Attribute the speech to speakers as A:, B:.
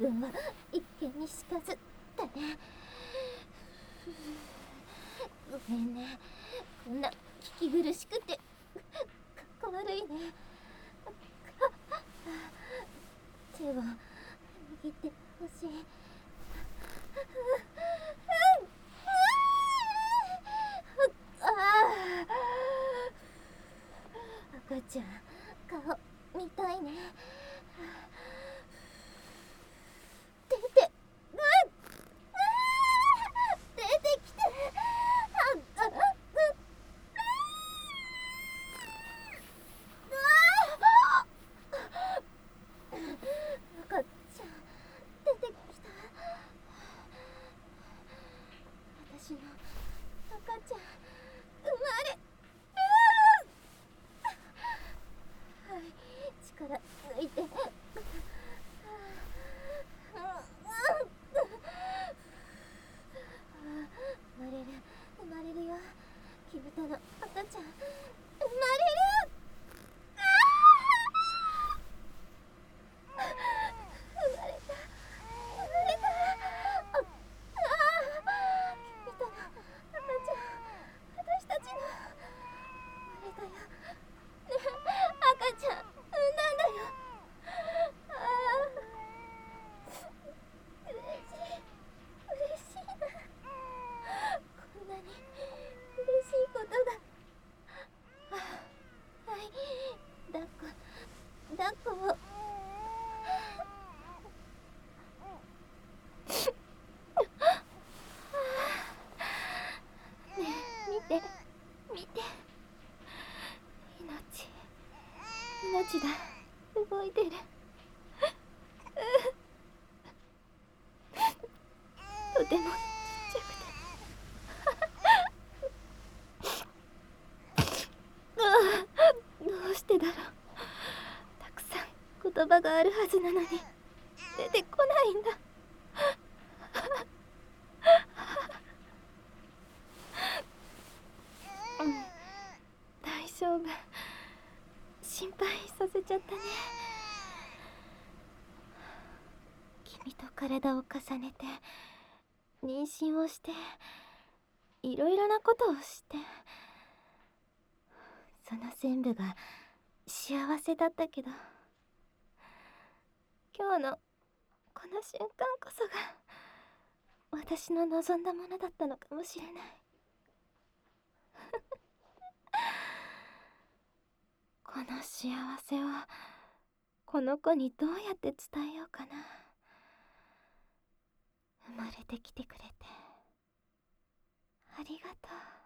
A: 分は一見にしかずだね。ごめんね、こんな聞き苦しくてかっこ悪いね。手を握ってほしい。赤ちゃん、顔見たいね。出て、出てきて。赤ちゃん、出てきた。私の赤ちゃん、生まれる。はい、力抜いて。生まれるよ。キブタの赤ちゃん、生まれる。抱っこを。ねえ、見て見て。命だ。動いてる。とてもちっちゃくて。どうしてだろう。たくさん言葉があるはずなのに出てこないんだ。大丈夫。心配させちゃったね。君と体を重ねて妊娠をしていろいろなことをして、その全部が幸せだったけど、今日のこの瞬間こそが私の望んだものだったのかもしれない。この幸せをこの子にどうやって伝えようかな。生まれてきてくれてありがとう。